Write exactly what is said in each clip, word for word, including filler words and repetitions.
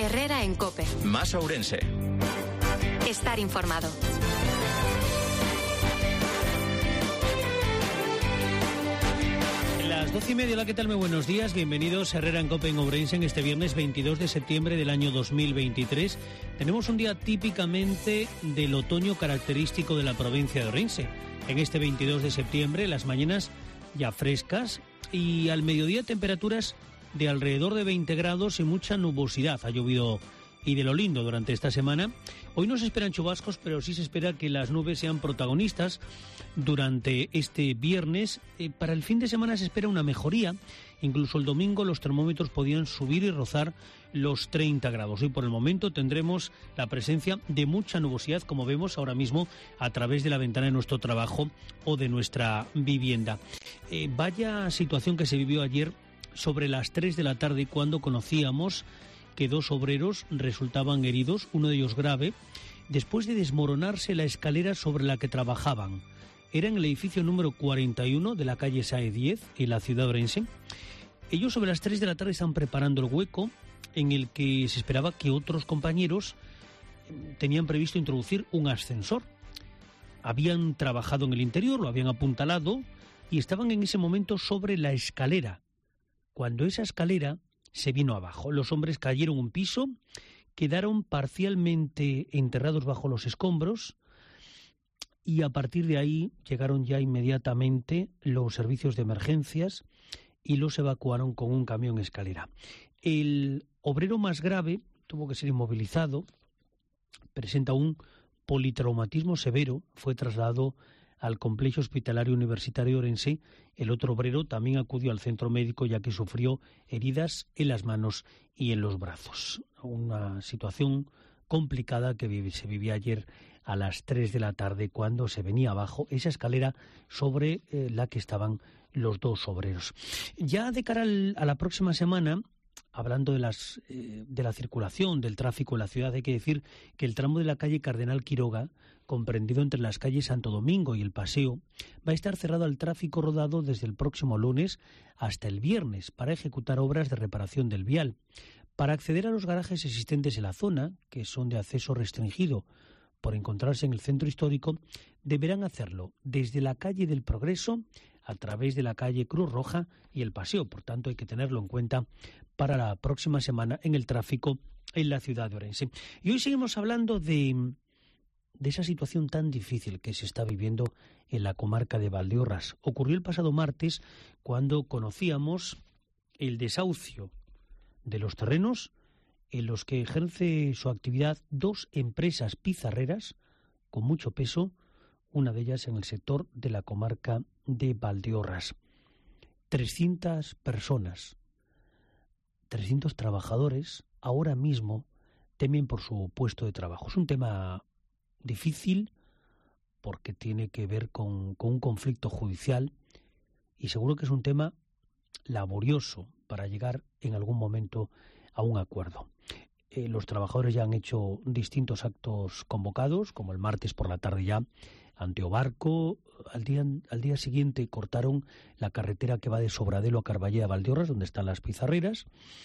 Herrera en COPE. Más Ourense. Estar informado. Las doce y media, hola, ¿qué tal? Muy buenos días, bienvenidos a Herrera en COPE en Ourense en este viernes veintidós de septiembre del año dos mil veintitrés. Tenemos un día típicamente del otoño característico de la provincia de Ourense. En este veintidós de septiembre, las mañanas ya frescas y al mediodía temperaturas de alrededor de veinte grados y mucha nubosidad. Ha llovido y de lo lindo durante esta semana. Hoy no se esperan chubascos, pero sí se espera que las nubes sean protagonistas durante este viernes. Eh, para el fin de semana se espera una mejoría. Incluso el domingo los termómetros podían subir y rozar los treinta grados. Hoy por el momento tendremos la presencia de mucha nubosidad, como vemos ahora mismo a través de la ventana de nuestro trabajo o de nuestra vivienda. Eh, vaya situación que se vivió ayer sobre las tres de la tarde, cuando conocíamos que dos obreros resultaban heridos, uno de ellos grave, después de desmoronarse la escalera sobre la que trabajaban. Era en el edificio número cuarenta y uno de la calle Sae diez, en la ciudad de Ourense. Ellos sobre las tres de la tarde están preparando el hueco en el que se esperaba que otros compañeros tenían previsto introducir un ascensor. Habían trabajado en el interior, lo habían apuntalado y estaban en ese momento sobre la escalera, cuando esa escalera se vino abajo. Los hombres cayeron un piso, quedaron parcialmente enterrados bajo los escombros y a partir de ahí llegaron ya inmediatamente los servicios de emergencias y los evacuaron con un camión escalera. El obrero más grave tuvo que ser inmovilizado, presenta un politraumatismo severo, fue trasladado al complejo hospitalario universitario de Ourense. El otro obrero también acudió al centro médico ya que sufrió heridas en las manos y en los brazos. Una situación complicada que se vivía ayer a las tres de la tarde, cuando se venía abajo esa escalera sobre eh, la que estaban los dos obreros. Ya de cara al, a la próxima semana, hablando de, las, eh, de la circulación, del tráfico en la ciudad, hay que decir que el tramo de la calle Cardenal Quiroga, comprendido entre las calles Santo Domingo y El Paseo, va a estar cerrado al tráfico rodado desde el próximo lunes hasta el viernes para ejecutar obras de reparación del vial. Para acceder a los garajes existentes en la zona, que son de acceso restringido por encontrarse en el centro histórico, deberán hacerlo desde la calle del Progreso a través de la calle Cruz Roja y El Paseo. Por tanto, hay que tenerlo en cuenta para la próxima semana en el tráfico en la ciudad de Ourense. Y hoy seguimos hablando de, de esa situación tan difícil que se está viviendo en la comarca de Valdeorras. Ocurrió el pasado martes, cuando conocíamos el desahucio de los terrenos en los que ejerce su actividad dos empresas pizarreras con mucho peso, una de ellas en el sector de la comarca de Valdeorras. trescientas personas, trescientos trabajadores ahora mismo temen por su puesto de trabajo. Es un tema difícil porque tiene que ver con, con un conflicto judicial y seguro que es un tema laborioso para llegar en algún momento a un acuerdo. Eh, los trabajadores ya han hecho distintos actos convocados, como el martes por la tarde ya ante Obarco. Al día, al día siguiente cortaron la carretera que va de Sobradelo a Carballeda, Valdeorras, donde están las pizarreras,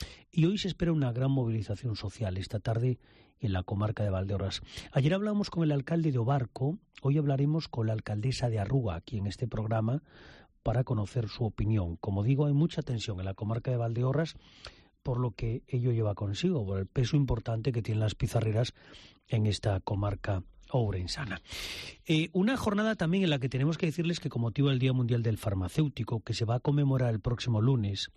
y hoy se espera una gran movilización social esta tarde en la comarca de Valdeorras. Ayer hablamos con el alcalde de Obarco, hoy hablaremos con la alcaldesa de Arrúa, aquí en este programa, para conocer su opinión. Como digo, hay mucha tensión en la comarca de Valdeorras, por lo que ello lleva consigo, por el peso importante que tienen las pizarreras en esta comarca ourensana. Eh, una jornada también en la que tenemos que decirles que, con motivo del Día Mundial del Farmacéutico, que se va a conmemorar el próximo lunes,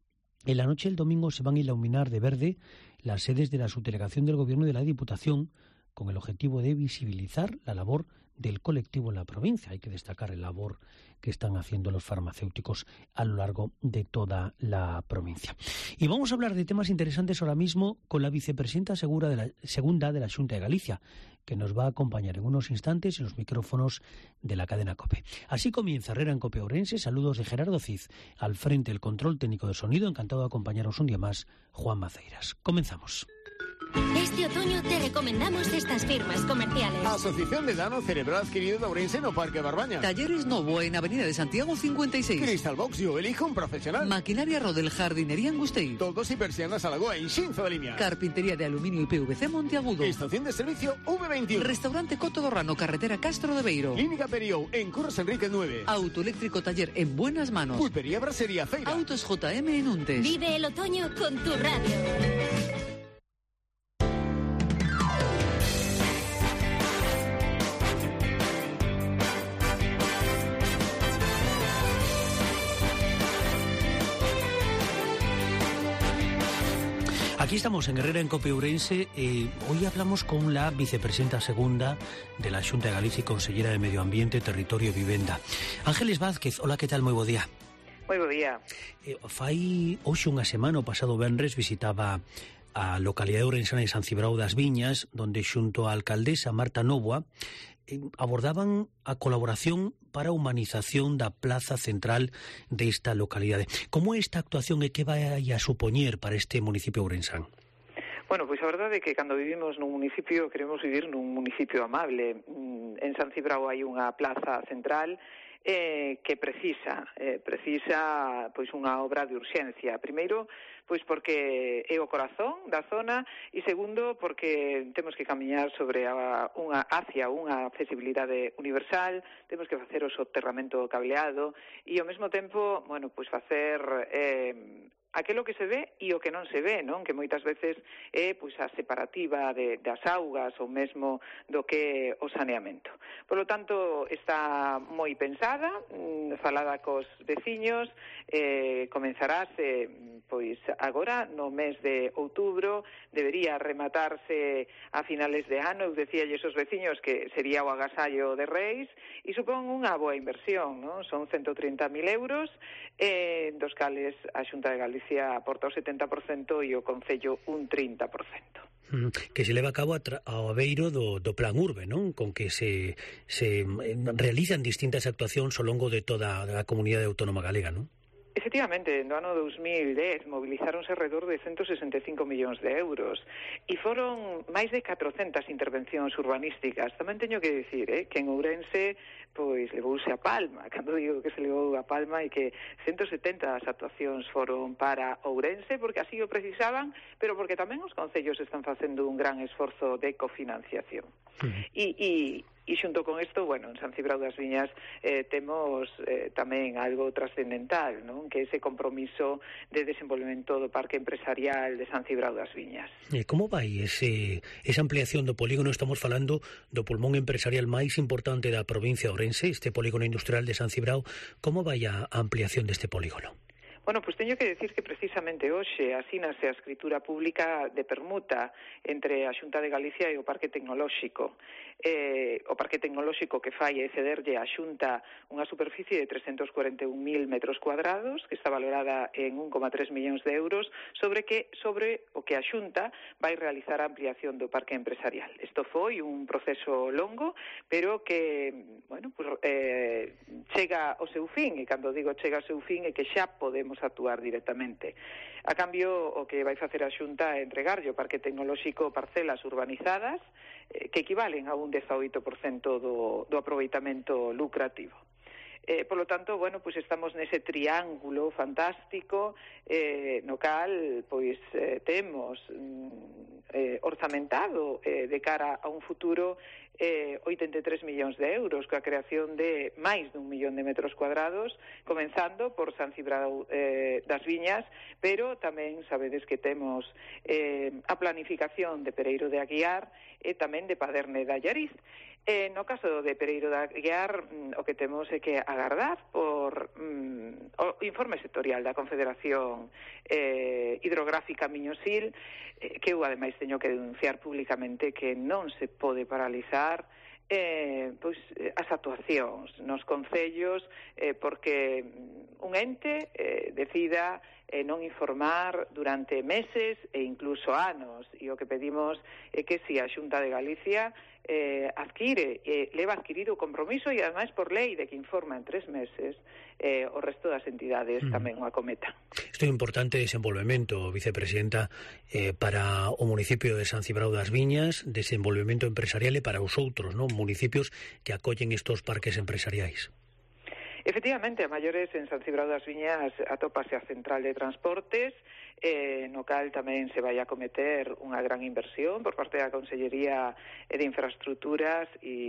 en la noche del domingo se van a iluminar de verde las sedes de la subdelegación del Gobierno y de la Diputación, con el objetivo de visibilizar la labor del colectivo en la provincia. Hay que destacar la labor que están haciendo los farmacéuticos a lo largo de toda la provincia. Y vamos a hablar de temas interesantes ahora mismo con la vicepresidenta segura de la, segunda de la Xunta de Galicia, que nos va a acompañar en unos instantes en los micrófonos de la cadena COPE. Así comienza Herrera en COPE Ourense. Saludos de Gerardo Cid, al frente del control técnico de sonido. Encantado de acompañaros un día más, Juan Maceiras. Comenzamos. Este otoño te recomendamos estas firmas comerciales. Asociación de Dano Cerebral Adquirido de Ourense no Parque Barbaña. Talleres Novo en Avenida de Santiago cincuenta y seis. Crystal Box, yo elijo un profesional. Maquinaria Rodel Jardinería Angustei. Todos y persianas a Lagoa en Xinzo de Limia. Carpintería de aluminio y P V C Monteagudo. Estación de servicio V veintiuno. Restaurante Coto Dorrano, carretera Castro de Beiro. Clínica Periou en Curros Enrique nueve. Autoeléctrico Taller en buenas manos. Pulpería Brasería Feira. Autos J M en Untes. Vive el otoño con tu radio. Aquí estamos en Herrera en Cope Ourense. Eh, hoy hablamos con la vicepresidenta segunda de la Xunta de Galicia y consellera de Medio Ambiente, Territorio e Vivenda. Ángeles Vázquez, hola, que tal? Moi bo día. Moi bo día. Eh, fai hoxe unha semana, o pasado venres, visitaba a localidade ourensana de San Cibrao das Viñas, donde xunto a alcaldesa Marta Novoa eh, abordaban a colaboración para a humanización da plaza central desta localidade. Como é esta actuación e que vai a supoñer para este municipio ourensán? Bueno, pois a verdade é que cando vivimos nun municipio queremos vivir nun municipio amable. En San Cibrao hai unha plaza central eh, que precisa, eh, precisa pois unha obra de urxencia. Primeiro, pois porque é o corazón da zona e segundo, porque temos que camiñar sobre a, unha hacia unha accesibilidade universal, temos que facer o soterramento cableado e ao mesmo tempo, bueno, pois facer eh, aquilo que se ve e o que non se ve, non? Que moitas veces é pois a separativa de, das augas ou mesmo do que é o saneamento. Por lo tanto, está moi pensada, mmm, falada cos veciños, eh, comenzarase pois agora no mes de outubro, debería rematarse a finales de ano. Eu decíalle esos veciños que sería o agasallo de Reis e supón unha boa inversión, non? Son ciento trinta mil euros, eh, dos cales a Xunta de Galicia aporta o setenta por cento e o Concello un trinta por cento. Que se leva a cabo ao abeiro do, do Plan Urbe, non? Con que se, se realizan distintas actuacións ao longo de toda a comunidade autónoma galega, non? Efectivamente, no ano dos mil dez mobilizáronse alrededor de ciento sesenta e cinco millóns de euros e foron máis de catrocentas intervencións urbanísticas. Tamén teño que dicir eh, que en Ourense pois levouse a palma, cando digo que se levou a palma, e que ciento setenta das actuacións foron para Ourense porque así o precisaban, pero porque tamén os concellos están facendo un gran esforzo de cofinanciación. Uh-huh. E, e E xunto con isto, bueno, en San Cibrao das Viñas eh, temos eh, tamén algo trascendental, non? Que é ese compromiso de desenvolvemento do parque empresarial de San Cibrao das Viñas. E como vai ese, esa ampliación do polígono? Estamos falando do pulmón empresarial máis importante da provincia de Ourense, este polígono industrial de San Cibrao. Como vai a ampliación deste polígono? Bueno, pois teño que decir que precisamente hoxe asínase a escritura pública de permuta entre a Xunta de Galicia e o Parque Tecnolóxico. Eh, o Parque Tecnolóxico que fai é cederlle á Xunta unha superficie de trescentos cuarenta e un mil metros cuadrados, que está valorada en un coma tres millóns de euros, sobre que sobre o que a Xunta vai realizar a ampliación do parque empresarial. Isto foi un proceso longo, pero que, bueno, pues, eh, chega ao seu fin, e cando digo chega ao seu fin é que xa podemos actuar directamente. A cambio, o que vai facer a Xunta é entregarlle o Parque Tecnolóxico parcelas urbanizadas eh, que equivalen a un dezaoito por cento do, do aproveitamento lucrativo. Eh, por lo tanto, bueno, pues estamos nese triángulo fantástico eh, no cal pois eh, temos mm, eh, orzamentado eh, de cara a un futuro eh, oitenta e tres millóns de euros coa creación de máis dun millón de metros cuadrados, comenzando por San Cibrao eh, das Viñas, pero tamén sabedes que temos eh, a planificación de Pereiro de Aguiar e tamén de Paderne de Allariz. Eh, no caso de Pereiro de Aguiar, mm, o que temos é que agardar por mm, o informe sectorial da Confederación eh, Hidrográfica Miñosil, eh, que eu ademais teño que denunciar públicamente que non se pode paralizar eh, pois, as actuacións nos concellos eh, porque un ente eh, decida e non informar durante meses e incluso anos. E o que pedimos é que se a Xunta de Galicia eh, adquire, eh, leva adquirido o compromiso e ademais por lei de que informa en tres meses, eh, o resto das entidades mm. tamén o acometan. Isto é importante desenvolvemento, vicepresidenta, eh, para o municipio de San Cibrao das Viñas, desenvolvemento empresarial e para os outros, non, municipios que acollen estos parques empresariais. Efectivamente, a maiores en San Cibrao das Viñas atópase a central de transportes, eh, no cal tamén se vai a cometer unha gran inversión por parte da Consellería de Infraestructuras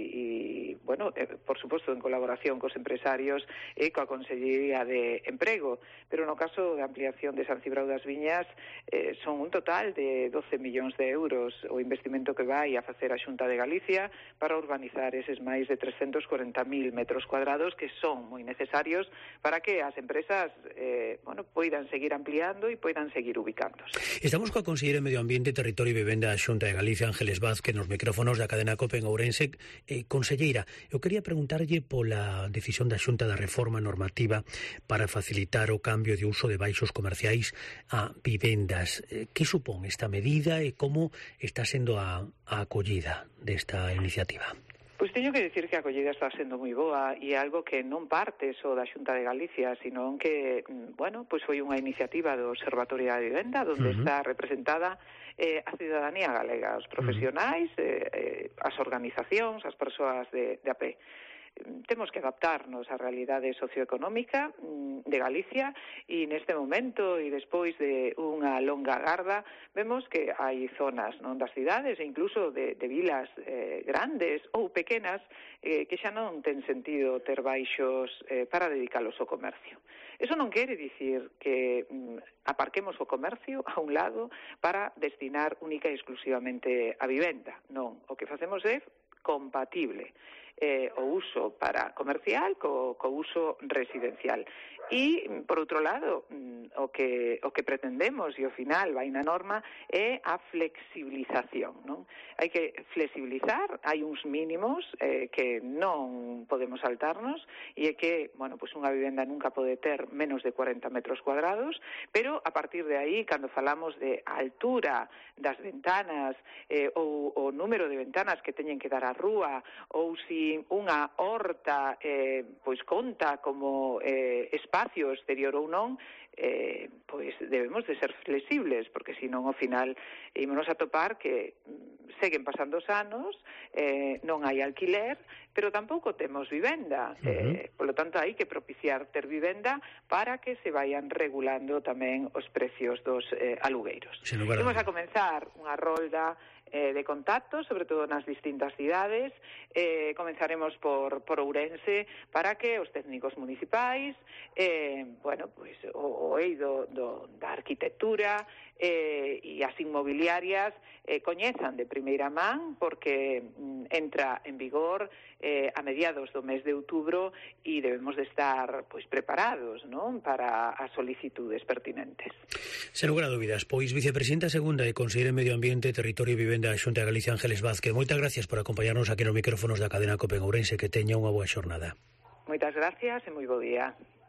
e, e bueno, eh, por suposto, en colaboración cos empresarios e coa Consellería de Emprego. Pero no caso da ampliación de San Cibrao das Viñas eh, son un total de doce millóns de euros o investimento que vai a facer a Xunta de Galicia para urbanizar eses máis de trescentos corenta mil metros cuadrados que son moi necesarios para que as empresas eh, bueno, poidan seguir ampliando e poidan seguir ubicándose. Estamos coa Conselleira de Medio Ambiente, Territorio e Vivenda da Xunta de Galicia, Ángeles Vázquez, nos micrófonos da cadena COPE en Ourense. Eh, Conselleira, eu quería preguntarlle pola decisión da Xunta da reforma normativa para facilitar o cambio de uso de baixos comerciais a vivendas. Eh, que supón esta medida e como está sendo a, a acollida desta iniciativa? Pois teño que dicir que a acollida está sendo moi boa e algo que non parte só da Xunta de Galicia, sino que, bueno, pois foi unha iniciativa do Observatorio da Vivenda, onde uh-huh. está representada eh, a cidadanía galega, os profesionais, eh, eh, as organizacións, as persoas de, de a pé. Temos que adaptarnos á realidade socioeconómica de Galicia e neste momento e despois de unha longa garda vemos que hai zonas non das cidades e incluso de, de vilas eh, grandes ou pequenas eh, que xa non ten sentido ter baixos eh, para dedicalos ao comercio. Eso non quere dicir que mm, aparquemos o comercio a un lado para destinar única e exclusivamente a vivenda. Non, o que facemos é compatible eh, o uso para comercial co, co uso residencial. E, por outro lado, o que, o que pretendemos, e ao final vai na norma, é a flexibilización, non? Hai que flexibilizar, hai uns mínimos eh, que non podemos saltarnos, e é que, bueno, pues unha vivenda nunca pode ter menos de cuarenta metros cuadrados, pero a partir de aí, cando falamos de altura das ventanas eh, ou o número de ventanas que teñen que dar á rúa, ou si unha horta eh, pois conta como eh, espacio exterior ou non, eh, pois debemos de ser flexibles, porque senón ao final ímonos a topar que seguen pasando os anos, eh, non hai alquiler, pero tampouco temos vivenda. Uh-huh. Eh, polo tanto, hai que propiciar ter vivenda para que se vayan regulando tamén os precios dos eh, alugueiros. Vamos a comenzar unha rolda eh, de contacto, sobre todo nas distintas cidades. Eh, comenzaremos por, por Ourense para que os técnicos municipais, eh, bueno, pues, o, o eido do, da arquitectura eh, e as inmobiliarias eh, coñezan de primeira man, porque mm, entra en vigor eh, a mediados do mes de outubro e debemos de estar pois preparados, non, para as solicitudes pertinentes. Sen lugar a dúbidas, pois vicepresidenta segunda e conselleira de Medio Ambiente, Territorio e Vivenda da Xunta de Galicia, Ángeles Vázquez, moitas gracias por acompañarnos aquí nos micrófonos da cadena COPE en Ourense. Que teña unha boa xornada. Moitas gracias e moi bo día.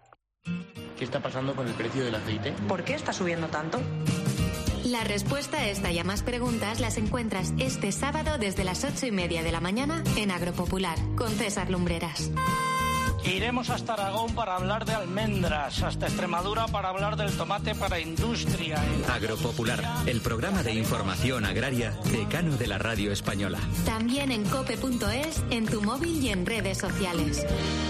¿Qué está pasando con el precio del aceite? ¿Por qué está subiendo tanto? La respuesta a esta y a más preguntas las encuentras este sábado desde las ocho y media de la mañana en Agropopular con César Lumbreras. Iremos hasta Aragón para hablar de almendras, hasta Extremadura para hablar del tomate para industria. Agropopular, el programa de información agraria decano de la radio española. También en cope punto es, en tu móvil y en redes sociales.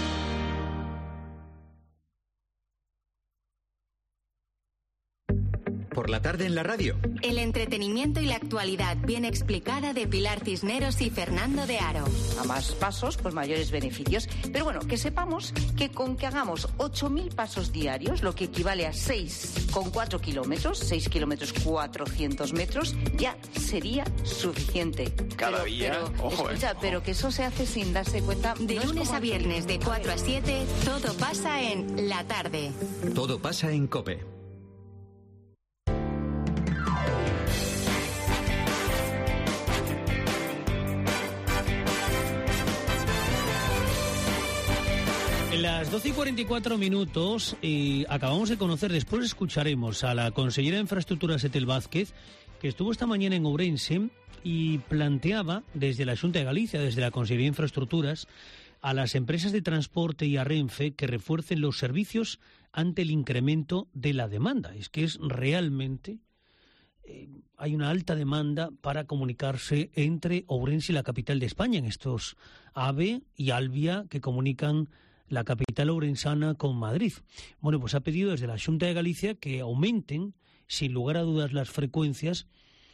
Por la tarde en la radio. El entretenimiento y la actualidad bien explicada de Pilar Cisneros y Fernando de Aro. A más pasos, pues mayores beneficios. Pero bueno, que sepamos que con que hagamos ocho mil pasos diarios, lo que equivale a seis coma cuatro kilómetros, seis kilómetros cuatrocientos metros, ya sería suficiente. Cada pero, día, pero, ojo, escucha, eh, pero que eso se hace sin darse cuenta. De no lunes a viernes aquí. de cuatro a siete, todo pasa en La Tarde. Todo pasa en COPE. El En las doce y cuarenta y cuatro minutos eh, acabamos de conocer, después escucharemos a la consellera de Infraestructuras, Etel Vázquez, que estuvo esta mañana en Ourense y planteaba desde la Xunta de Galicia, desde la Consellería de Infraestructuras, a las empresas de transporte y a Renfe que refuercen los servicios ante el incremento de la demanda. Es que es realmente... Eh, hay una alta demanda para comunicarse entre Ourense y la capital de España, en estos AVE y Alvia que comunican la capital ourensana con Madrid. Bueno, pues ha pedido desde la Xunta de Galicia que aumenten, sin lugar a dudas, las frecuencias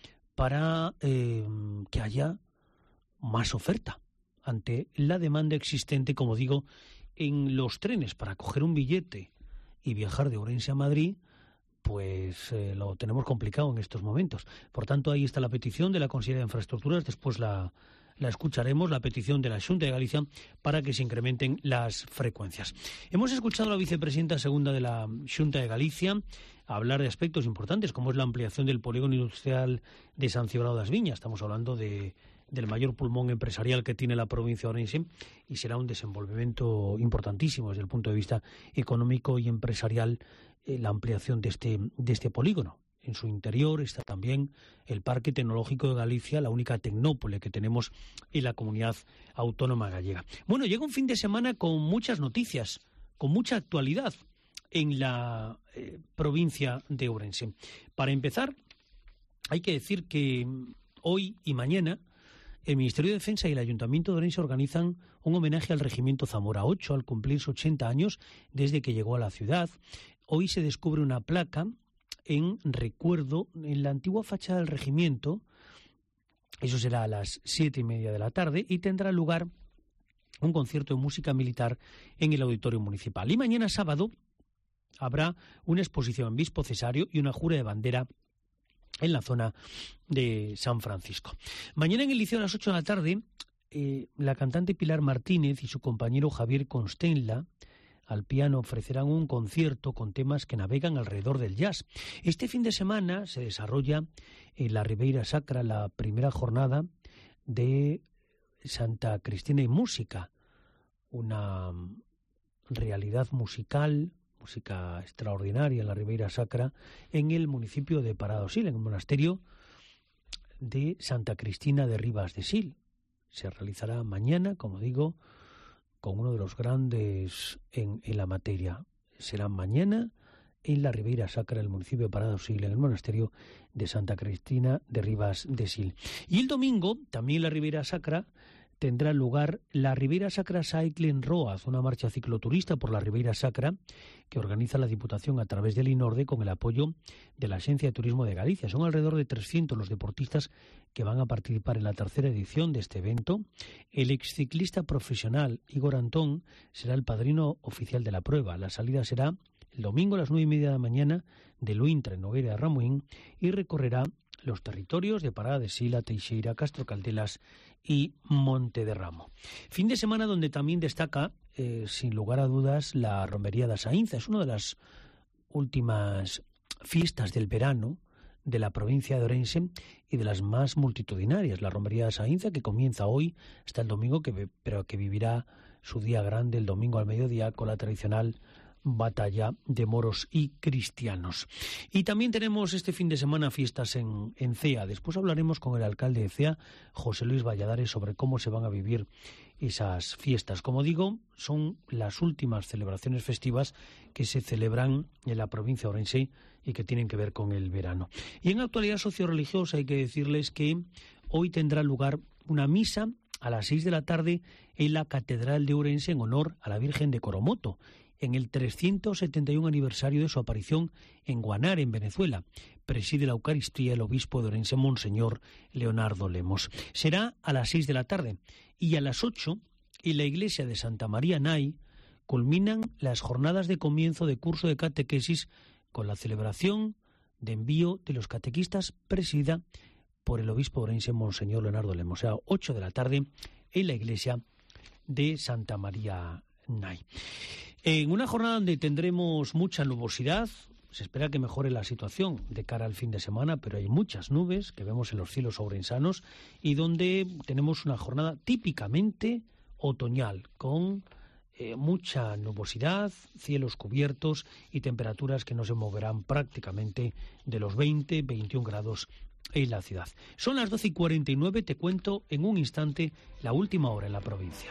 para eh, que haya más oferta ante la demanda existente, como digo, en los trenes. Para coger un billete y viajar de Ourense a Madrid, pues eh, lo tenemos complicado en estos momentos. Por tanto, ahí está la petición de la Consellería de Infraestructuras, después la... la escucharemos, la petición de la Xunta de Galicia para que se incrementen las frecuencias. Hemos escuchado a la vicepresidenta segunda de la Xunta de Galicia hablar de aspectos importantes, como es la ampliación del polígono industrial de San Cibrao das Viñas. Estamos hablando de, del mayor pulmón empresarial que tiene la provincia de Ourense y será un desenvolvimiento importantísimo desde el punto de vista económico y empresarial eh, la ampliación de este, de este polígono. En su interior está también el Parque Tecnológico de Galicia, la única tecnópole que tenemos en la comunidad autónoma gallega. Bueno, llega un fin de semana con muchas noticias, con mucha actualidad en la eh, provincia de Ourense. Para empezar, hay que decir que hoy y mañana el Ministerio de Defensa y el Ayuntamiento de Ourense organizan un homenaje al Regimiento Zamora ocho al cumplirse ochenta años desde que llegó a la ciudad. Hoy se descubre una placa en recuerdo en la antigua fachada del regimiento. Eso será a las siete y media de la tarde y tendrá lugar un concierto de música militar en el auditorio municipal. Y mañana sábado habrá una exposición en Bispo Cesario y una jura de bandera en la zona de San Francisco. Mañana en el liceo a las ocho de la tarde eh, la cantante Pilar Martínez y su compañero Javier Constenla al piano ofrecerán un concierto con temas que navegan alrededor del jazz. Este fin de semana se desarrolla en la Ribeira Sacra la primera jornada de Santa Cristina y Música, una realidad musical, música extraordinaria en la Ribeira Sacra, en el municipio de Parada do Sil, en el monasterio de Santa Cristina de Ribas de Sil. Se realizará mañana, como digo, con uno de los grandes en, en la materia. Será mañana en la Ribeira Sacra del municipio de Parada do Sil, en el monasterio de Santa Cristina de Ribas de Sil. Y el domingo, también en la Ribeira Sacra, tendrá lugar la Ribeira Sacra Cycling Road, una marcha cicloturista por la Ribeira Sacra que organiza la Diputación a través del INORDE con el apoyo de la Agencia de Turismo de Galicia. Son alrededor de trescientos los deportistas que van a participar en la tercera edición de este evento. El exciclista profesional Igor Antón será el padrino oficial de la prueba. La salida será el domingo a las nueve y media de la mañana de Luintra, en Nogueira de Ramuín, y recorrerá los territorios de Parada de Sila, Teixeira, Castro Caldelas y Monte de Ramo. Fin de semana donde también destaca, eh, sin lugar a dudas, la Romería da Saínza. Es una de las últimas fiestas del verano de la provincia de Ourense y de las más multitudinarias. La Romería da Saínza, que comienza hoy hasta el domingo, que, pero que vivirá su día grande el domingo al mediodía con la tradicional batalla de moros y cristianos. Y también tenemos este fin de semana fiestas en, en Cea. Después hablaremos con el alcalde de Cea, José Luis Valladares, sobre cómo se van a vivir esas fiestas. Como digo, son las últimas celebraciones festivas que se celebran en la provincia de Ourense y que tienen que ver con el verano. Y en actualidad socio-religiosa hay que decirles que hoy tendrá lugar una misa a las seis de la tarde en la Catedral de Ourense en honor a la Virgen de Coromoto, en el trescientos setenta y uno aniversario de su aparición en Guanare, en Venezuela. Preside la Eucaristía el obispo de Ourense, Monseñor Leonardo Lemos. Será a las seis de la tarde y a las ocho, en la iglesia de Santa María Nay, culminan las jornadas de comienzo de curso de catequesis con la celebración de envío de los catequistas presidida por el obispo de Ourense, Monseñor Leonardo Lemos. O sea, ocho de la tarde en la iglesia de Santa María Nay. En una jornada donde tendremos mucha nubosidad, se espera que mejore la situación de cara al fin de semana, pero hay muchas nubes que vemos en los cielos ourensanos y donde tenemos una jornada típicamente otoñal, con Eh, mucha nubosidad, cielos cubiertos y temperaturas que no se moverán prácticamente de los veinte, veintiún grados en la ciudad. Son las doce y cuarenta y nueve, te cuento en un instante la última hora en la provincia.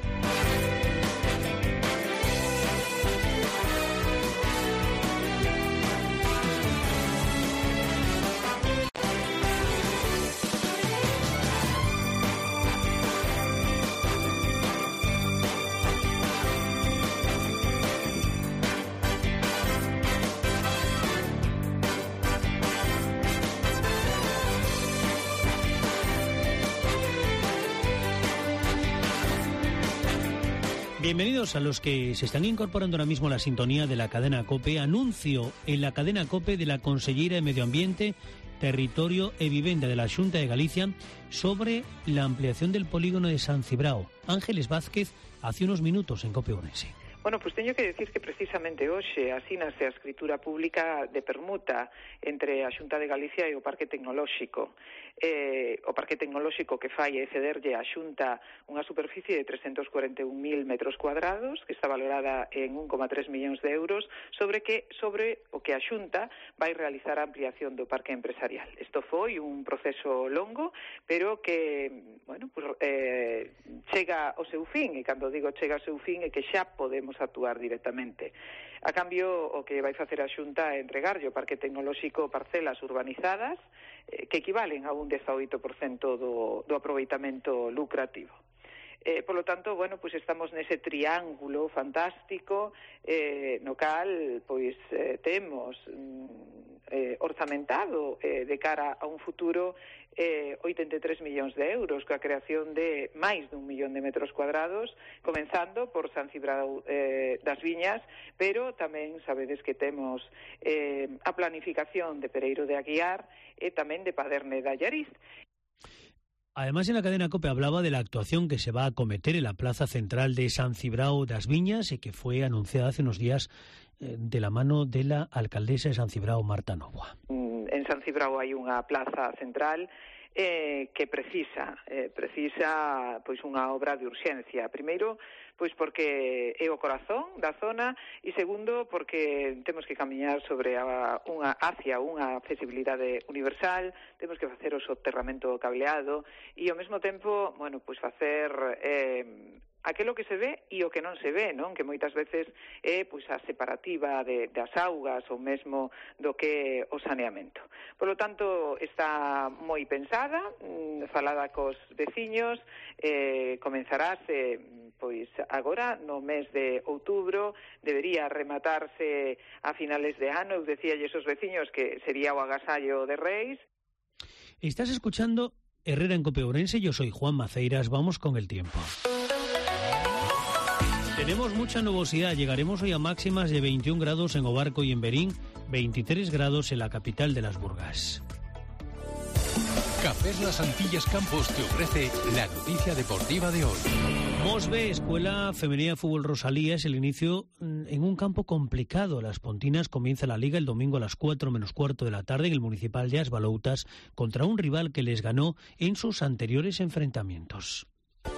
Bienvenidos a los que se están incorporando ahora mismo a la sintonía de la cadena COPE. Anuncio en la cadena COPE de la Conselleira de Medio Ambiente, Territorio e Vivenda de la Xunta de Galicia sobre la ampliación del polígono de San Cibrao. Ángeles Vázquez, hace unos minutos en COPE Ourense. Bueno, pues teño que decir que precisamente hoxe asínase a escritura pública de permuta entre a Xunta de Galicia e o Parque Tecnolóxico. Eh, o Parque Tecnolóxico que fai é cederlle a Xunta unha superficie de trescentos cuarenta e un mil metros cuadrados, que está valorada en un coma tres millóns de euros, sobre que sobre o que a Xunta vai realizar a ampliación do parque empresarial. Isto foi un proceso longo, pero que, bueno, pues, eh, chega ao seu fin, e cando digo chega ao seu fin é que xa podemos actuar directamente. A cambio, o que vai facer a Xunta é entregarlle o Parque Tecnolóxico parcelas urbanizadas eh, que equivalen a un dezaoito por cento do, do aproveitamento lucrativo. Eh, por lo tanto, bueno, pues estamos nese triángulo fantástico eh, no cal, pois, eh, temos mm, eh, orzamentado eh, de cara a un futuro eh, oitenta e tres millóns de euros coa creación de máis dun millón de metros cuadrados, comenzando por San Cibrao eh, das Viñas, pero tamén sabedes que temos eh, a planificación de Pereiro de Aguiar e tamén de Paderne de Allariz. Además, en la cadena COPE hablaba de la actuación que se va a acometer en la plaza central de San Cibrao das Viñas y que fue anunciada hace unos días eh, de la mano de la alcaldesa de San Cibrao, Marta Novoa. En San Cibrao hai unha plaza central eh, que precisa, eh, precisa pois unha obra de urxencia. Primeiro, pois porque é o corazón da zona, e segundo, porque temos que camiñar sobre a, unha hacia unha accesibilidade universal, temos que facer o soterramento cableado e ao mesmo tempo, bueno, pois facer eh, aquilo que se ve e o que non se ve, non? Que moitas veces é pois a separativa de, das augas ou mesmo do que é o saneamento. Por lo tanto, está moi pensada, mmm, falada cos veciños, eh, comenzarase pois agora no mes de outubro, debería rematarse a finales de ano. Eu decía esos veciños que sería o agasallo de Reis. Estás escuchando Herrera en COPE Ourense, yo soy Juan Maceiras, vamos con el tiempo. Tenemos mucha nubosidad, llegaremos hoy a máximas de veintiún grados en Obarco y en Berín, veintitrés grados en la capital de las Burgas. Cafés Las Antillas Campos te ofrece la noticia deportiva de hoy. Mosbe, Escuela Femenina de Fútbol Rosalía, es el inicio en un campo complicado. Las Pontinas comienza la liga el domingo a las cuatro menos cuarto de la tarde en el Municipal de As Baloutas contra un rival que les ganó en sus anteriores enfrentamientos.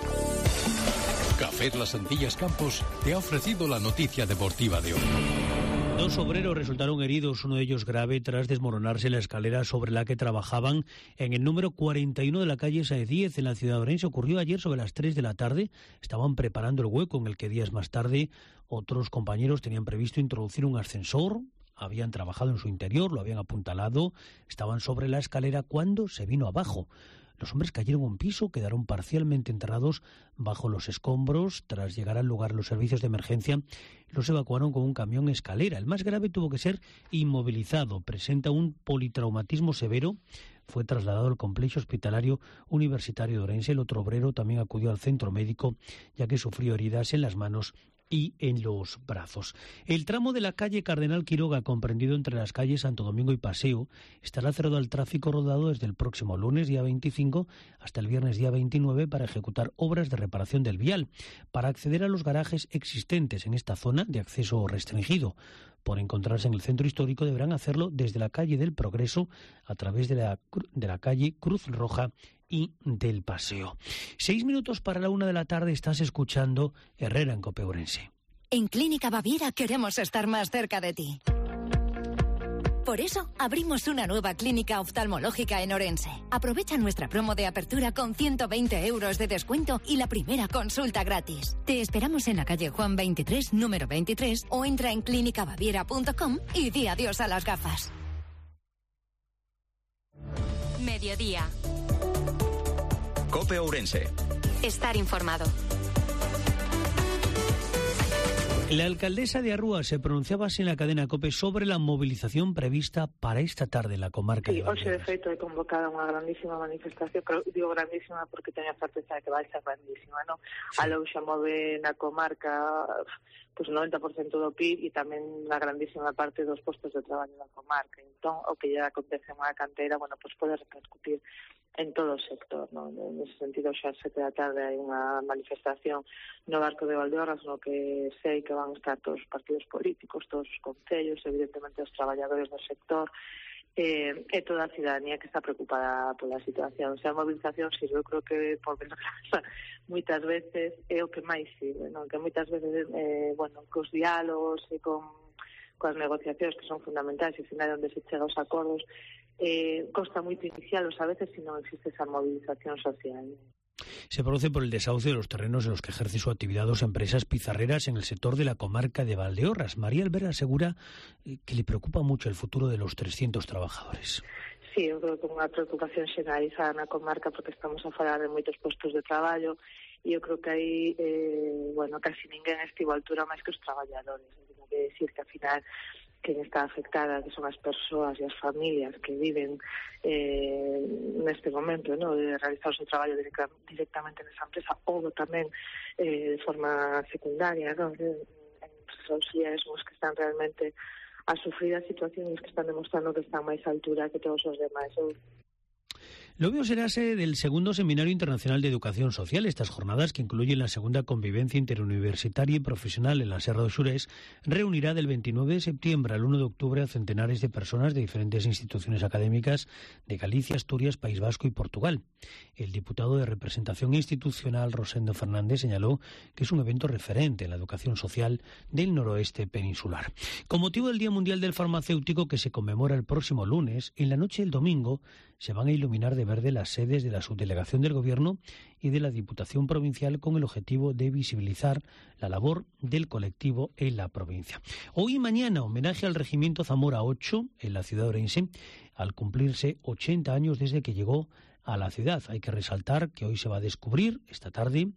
Café Las Antillas Campos te ha ofrecido la noticia deportiva de hoy. Dos obreros resultaron heridos, uno de ellos grave, tras desmoronarse la escalera sobre la que trabajaban en el número cuarenta y uno de la calle Saez en la ciudad de Ourense. Ocurrió ayer sobre las tres de la tarde. Estaban preparando el hueco en el que días más tarde otros compañeros tenían previsto introducir un ascensor. Habían trabajado en su interior, lo habían apuntalado, estaban sobre la escalera cuando se vino abajo. Los hombres cayeron a un piso, quedaron parcialmente enterrados bajo los escombros. Tras llegar al lugar los servicios de emergencia, los evacuaron con un camión escalera. El más grave tuvo que ser inmovilizado. Presenta un politraumatismo severo. Fue trasladado al complejo hospitalario universitario de Ourense. El otro obrero también acudió al centro médico, ya que sufrió heridas en las manos y en los brazos. El tramo de la calle Cardenal Quiroga, comprendido entre las calles Santo Domingo y Paseo, estará cerrado al tráfico rodado desde el próximo lunes, día veinticinco, hasta el viernes, día veintinueve, para ejecutar obras de reparación del vial, para acceder a los garajes existentes en esta zona de acceso restringido. Por encontrarse en el centro histórico, deberán hacerlo desde la calle del Progreso, a través de la, de la calle Cruz Roja y del Paseo. Seis minutos para la una de la tarde, estás escuchando Herrera en COPE Ourense. En Clínica Baviera queremos estar más cerca de ti. Por eso, abrimos una nueva clínica oftalmológica en Ourense. Aprovecha nuestra promo de apertura con ciento veinte euros de descuento y la primera consulta gratis. Te esperamos en la calle Juan veintitrés, número veintitrés, o entra en clínica baviera punto com y di adiós a las gafas. Mediodía. COPE Ourense. Estar informado. La alcaldesa de Arrúa se pronunciaba así en la cadena COPE sobre la movilización prevista para esta tarde en la comarca sí, de Valdeorras. Sí, hoxe de feito é convocada unha grandísima manifestación, pero digo grandísima porque teño a certeza de que vai ser grandísima, non? Sí. A Louxa move na comarca pues, o noventa por cento do P I B e tamén unha grandísima parte dos postos de traballo da comarca. Entón, o que lle acontece en unha canteira, bueno, pues pode repercutir en todo o sector, non? En ese sentido, xa a sete da tarde hai unha manifestación no Barco de Valdeorras, no que sei que van a estar todos os partidos políticos, todos os concellos, evidentemente os traballadores do sector, eh, e toda a ciudadanía que está preocupada pola situación. O sea, a movilización, si eu creo que por desgracia moitas veces é o que máis sirve, non? Que moitas veces, eh, bueno, cos diálogos e con coas negociacións que son fundamentais e final onde se chega aos acordos, eh, costa moito inicialos a veces se non existe esa movilización social. Se produce por el desahucio de los terrenos en los que ejerce su actividad dos empresas pizarreras en el sector de la comarca de Valdeorras. María Alberga asegura que le preocupa mucho el futuro de los trescientos trabajadores. Sí, eu creo que unha preocupación xeneralizada na comarca porque estamos a falar de moitos postos de traballo e eu creo que aí, eh, bueno, casi ninguén estivo a altura máis que os traballadores. Tengo que decir que, ao final, quen está afectada, que son as persoas e as familias que viven eh, neste momento, ¿no? De realizar o seu traballo directa, directamente nesa empresa ou tamén eh, de forma secundaria, ¿no? En empresas auxiliares os que están realmente a sufrir a situación e os que están demostrando que están máis a altura que todos os demais. Lo obvio será sede del segundo Seminario Internacional de Educación Social. Estas jornadas, que incluyen la segunda convivencia interuniversitaria y profesional en la Serra do Xurés, reunirá del veintinueve de septiembre al uno de octubre a centenares de personas de diferentes instituciones académicas de Galicia, Asturias, País Vasco y Portugal. El diputado de Representación Institucional, Rosendo Fernández, señaló que es un evento referente en la educación social del noroeste peninsular. Con motivo del Día Mundial del Farmacéutico, que se conmemora el próximo lunes, en la noche del domingo se van a iluminar de verde las sedes de la subdelegación del Gobierno y de la Diputación Provincial con el objetivo de visibilizar la labor del colectivo en la provincia. Hoy y mañana, homenaje al Regimiento Zamora ocho en la ciudad de Ourense, al cumplirse ochenta años desde que llegó a la ciudad. Hay que resaltar que hoy se va a descubrir, esta tarde,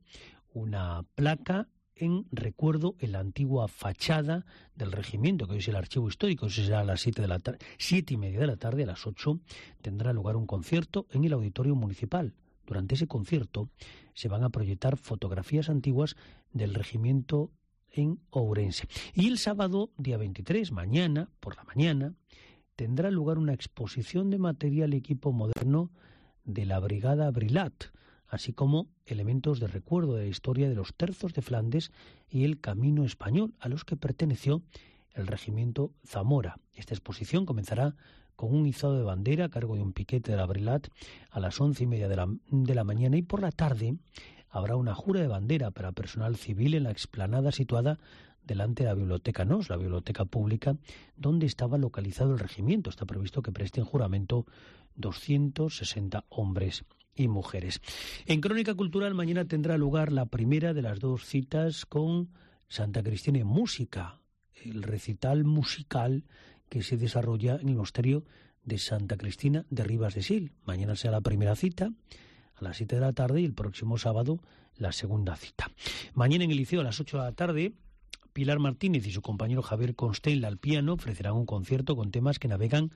una placa en recuerdo en la antigua fachada del regimiento, que hoy es el archivo histórico. Eso será a las siete de la tarde, siete y media de la tarde. A las ocho tendrá lugar un concierto en el auditorio municipal. Durante ese concierto se van a proyectar fotografías antiguas del regimiento en Ourense. Y el sábado, día veintitrés, mañana, por la mañana, tendrá lugar una exposición de material y equipo moderno de la Brigada Brilat, así como elementos de recuerdo de la historia de los terzos de Flandes y el Camino Español, a los que perteneció el regimiento Zamora. Esta exposición comenzará con un izado de bandera a cargo de un piquete de la Brilat a las once y media de la, de la mañana, y por la tarde habrá una jura de bandera para personal civil en la explanada situada delante de la Biblioteca N O S, la biblioteca pública donde estaba localizado el regimiento. Está previsto que presten juramento doscientos sesenta hombres y mujeres. En Crónica Cultural mañana tendrá lugar la primera de las dos citas con Santa Cristina en música, el recital musical que se desarrolla en el monasterio de Santa Cristina de Ribas de Sil. Mañana será la primera cita a las siete de la tarde y el próximo sábado la segunda cita. Mañana en el Liceo a las ocho de la tarde, Pilar Martínez y su compañero Javier Constella al piano ofrecerán un concierto con temas que navegan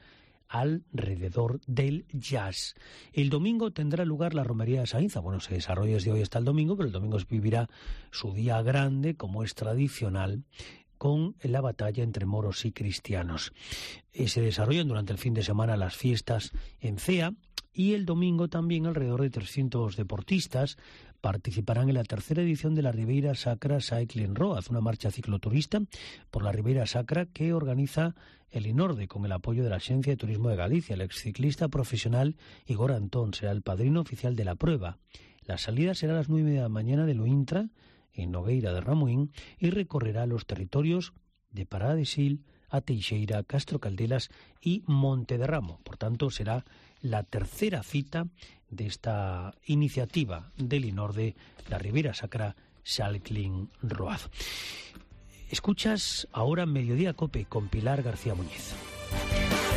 alrededor del jazz. El domingo tendrá lugar la romería de Sainza. Bueno, se desarrolla desde hoy hasta el domingo, pero el domingo vivirá su día grande, como es tradicional, con la batalla entre moros y cristianos. Eh, se desarrollan durante el fin de semana las fiestas en Cea, y el domingo también alrededor de trescientos deportistas participarán en la tercera edición de la Ribeira Sacra Cycling Road, una marcha cicloturista por la Ribeira Sacra que organiza el INORDE con el apoyo de la Agencia de Turismo de Galicia. El exciclista profesional Igor Antón será el padrino oficial de la prueba. La salida será a las nueve y media de la mañana de Lointra, en Nogueira de Ramuín, y recorrerá los territorios de Parada de Sil a Teixeira, Castro Caldelas y Monte de Ramo. Por tanto, será la tercera cita de esta iniciativa del INORDE, la Ribeira Sacra Cycling Road. Escuchas ahora Mediodía Cope con Pilar García Muñiz.